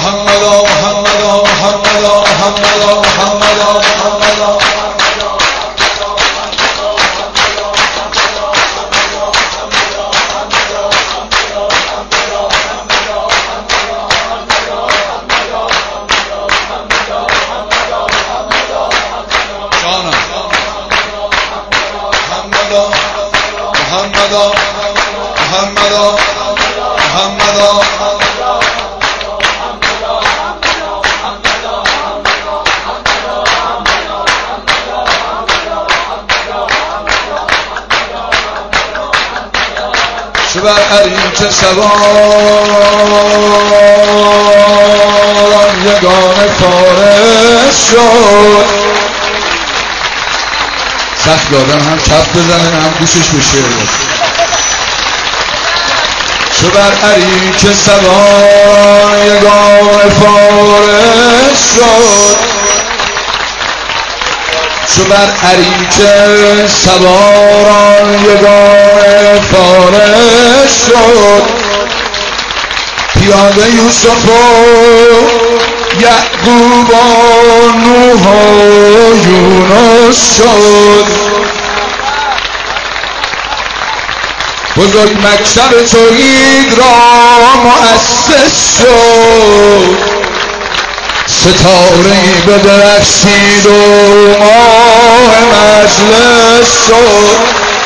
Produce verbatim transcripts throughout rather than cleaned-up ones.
چو بر عریچ سوار یگانه فارس شد. سخت دادم هم چپ بزنه هم گوشش بشه. چو بر عریچ سوار یگانه فارس شد. چو بر عریچ سواران یگانه فارس شد. پیاده یوسف و یعقوب و نوح و یونس شد. بزرگ مکتب توحید را مؤسس شد. ستاره‌ای بدرخشید و ماه مجلس شد.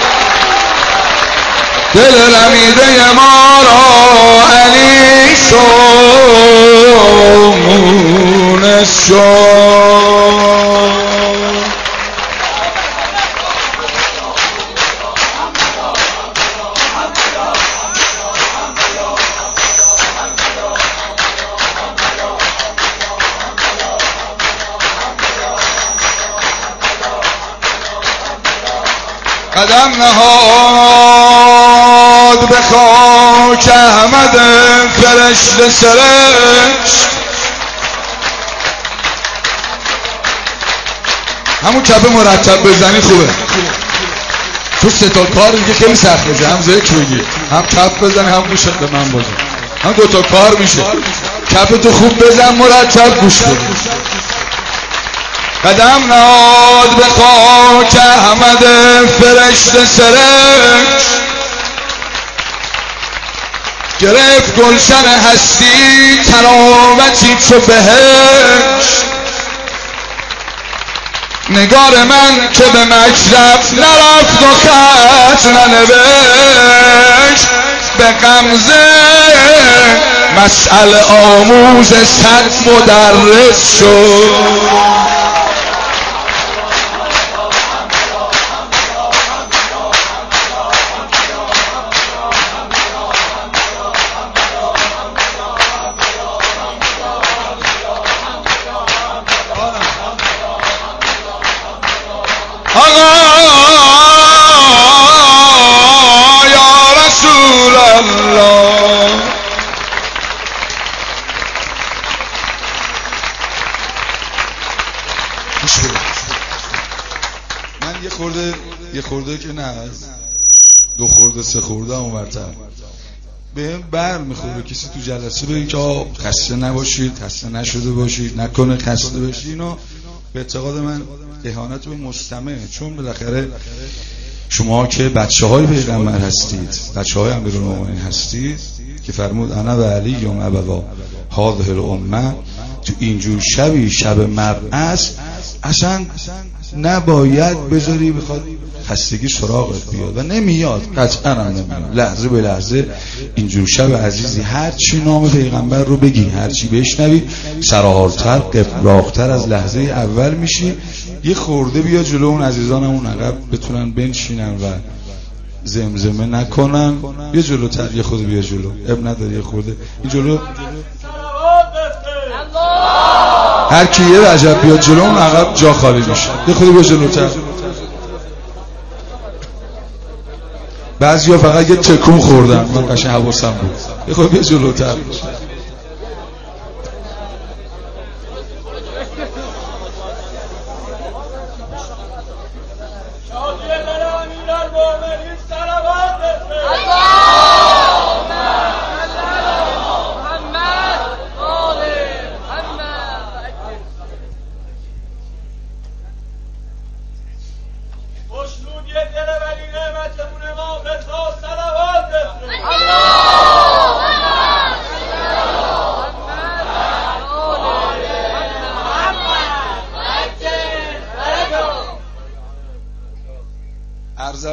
دل رمیده ما را علی شد مونس شد. قدم نهاد به خاک احمد فرشته سرشت. همون چپ مرتب بزنی خوبه. تو سه تا کار دیگه خیلی سخت بزنی. هم ذکر بگی، هم چپ بزنی، هم گوشت به من بزن. هم دو تا کار میشه. چپ تو خوب بزن، مرتب گوش بده. قدم نهاد به خاک احمد فرشته سرشت. گرفت گلشن هستی تراوتی چو بهشت. نگار من که به مکتب نرفت و خط ننوشت. به غمزه مسئله آموز صد مدرس شد. من یه خورده یه خورده که نه دو خورده سه خورده هم مرتب به هم بر میخوره کسی تو جلسه بگه که آه خسته نباشید، خسته نشده باشید، نکنه خسته باشید. اینو به اعتقاد من اهانت به مستمع، چون بالاخره شما که بچه های پیغمبر هستید، بچه های امیرالمومنین هستید که فرمود انا و علی یوم ابوا هذه الامه. تو اینجور شبی شب مبعث اصلا نباید بذاری بخواد خستگی سراغت بیاد و نمیاد، قطعا نمیاد. لحظه به لحظه اینجور شب عزیزی هر چی نام پیغمبر رو بگی، هر چی بشنوی سرحالتر قفراختر از لحظه اول میشی. یه خورده بیا جلو اون عزیزانمون عقب بتونن بنشینن و زمزمه نکنن. بیا جلوتر، یه خورده بیا جلو، اب نداری یه خورده این جلو. هر کی یه عجب بیاد جلو اون عقب جا خالی میشه. یه خورده بیا جلوتر. بعضیا فقط یه تکون خوردن، من قشنگ حواسم بود. یه خورده بیا جلوتر.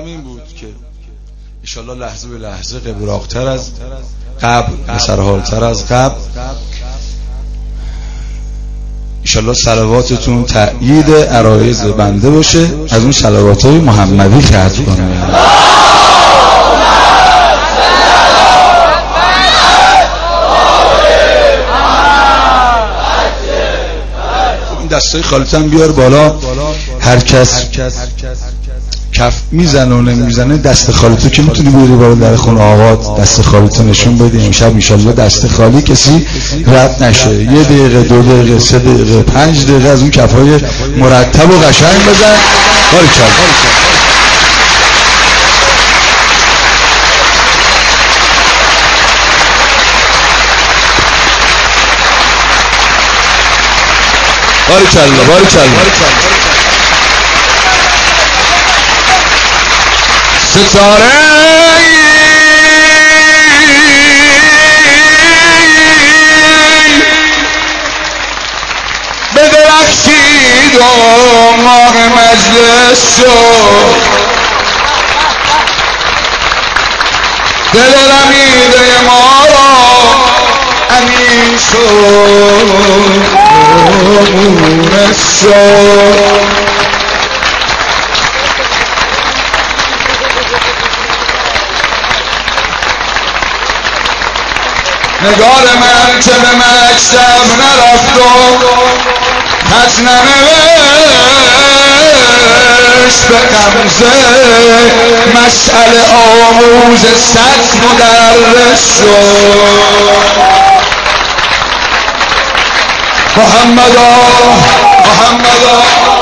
این بود که انشالله لحظه به لحظه قبراقتر از قبل، بسرحالتر از قبل، انشالله صلواتتون تأیید عرایض بنده باشه. از اون صلوات های محمدی خرج کنه. این دستای خالتم بیار بالا. هر کس کف میزنه و نمیزنه دست خالیتو که میتونی بیاری بالا در خونه آقات، دست خالیتو نشون بدی. امشب انشالله دست خالی کسی رد نشه. یه دقیقه، دو دقیقه، سه دقیقه، پنج دقیقه از اون کفای مرتب و قشنگ بزن. باریکلا باریکلا باریکلا. ستاره بدرخشید و ماه مجلس شد، دل رمیده ما را امین شد، مونس شد. نگار من که به مکتب نرفت و خط ننوشت، به غمزه مشعل آموز صد مدرس شد. محمدا محمدا